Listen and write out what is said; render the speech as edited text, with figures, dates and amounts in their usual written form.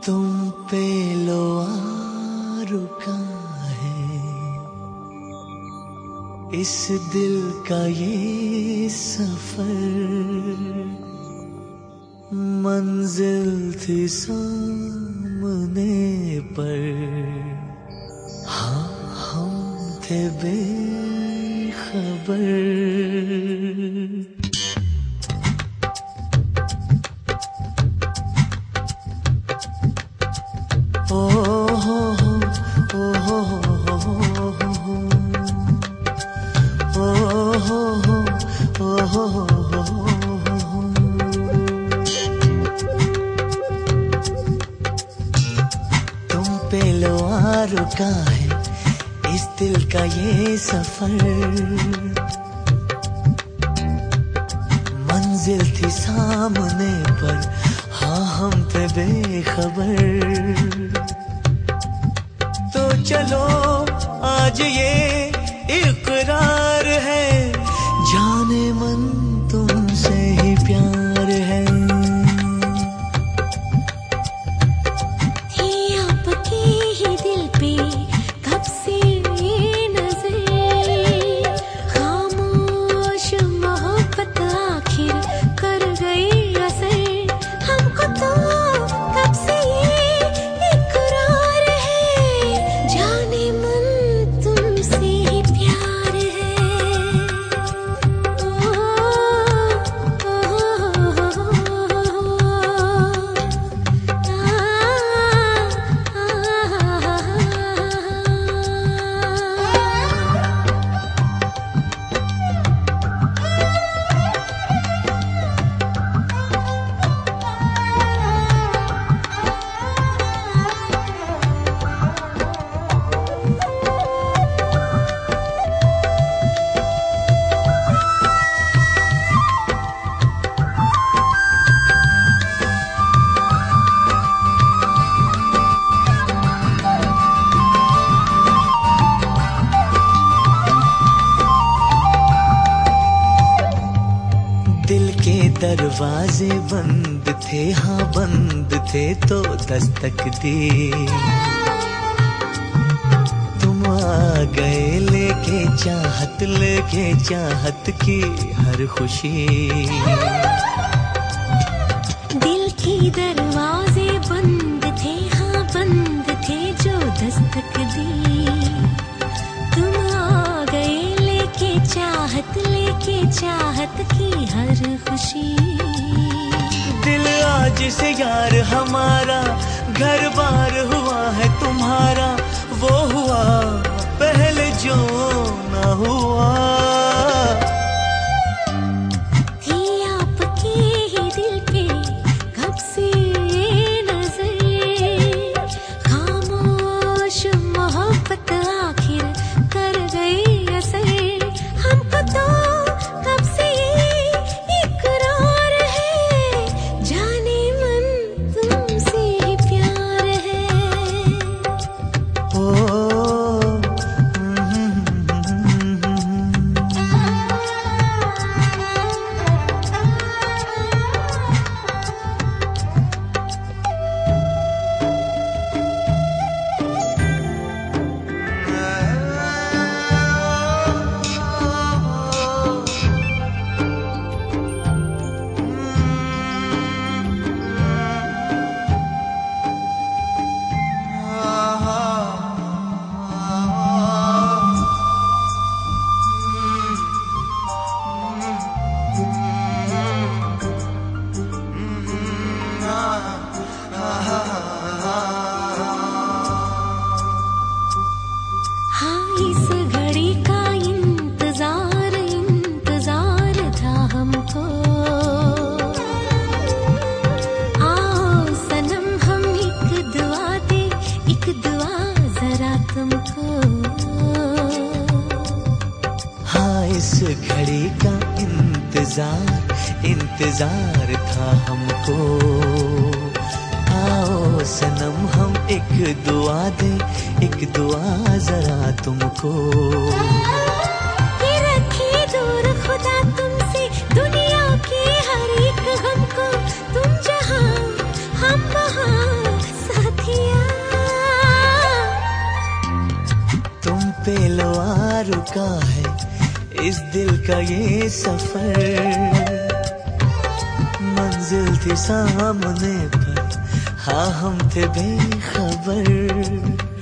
तुम पे लो आ रुका है इस दिल का ये सफर, मंजिल थी सामने पर हाँ हम थे बेखबर। ओ हो ओ हो तुम पे लो आ रुका है इस दिल का ये सफर, मंजिल थी सामने पर हाँ हम थे बेखबर। तो चलो आज ये इकरार है जाने मन तुमसे ही प्यार है। थी आपके ही दिल पे कब से ये नजर, खामोश मोहब्बत आखिर कर गई असर। हमको तो कब से ये इकरार है जाने मन तुमसे ही प्यार है। दिल के दरवाजे बंद थे हाँ बंद थे तो दस्तक दी, तुम आ गए लेके चाहत की हर खुशी। दिल के दरवाजे बंद थे हाँ बंद थे जो दस्तक दी, तुम आ गए लेके चाहत की हर खुशी। दिल आज से यार हमारा घर बार हुआ है तुम्हारा, वो हुआ पहले जो ना हुआ। थी आपके ही दिल पे कब से ये नजर, खामोश मोहब्बत आखिर कर गई असर। हमको तो कब से ये इकरार है जाने मन तुमसे ही प्यार है। ओ हाँ इस घड़ी का इंतजार था हमको। आओ सनम हम एक दुआ जरा तुमको। हाँ इस घड़ी का इंतजार था हमको। आओ सनम हम एक दुआ जरा तुमको। ये रखे दूर खुदा तुमसे दुनिया के हर एक गम को, तुम जहां हम वहां इस दिल का ये सफर। मंजिल थी सामने पर हाँ हम थे बेखबर।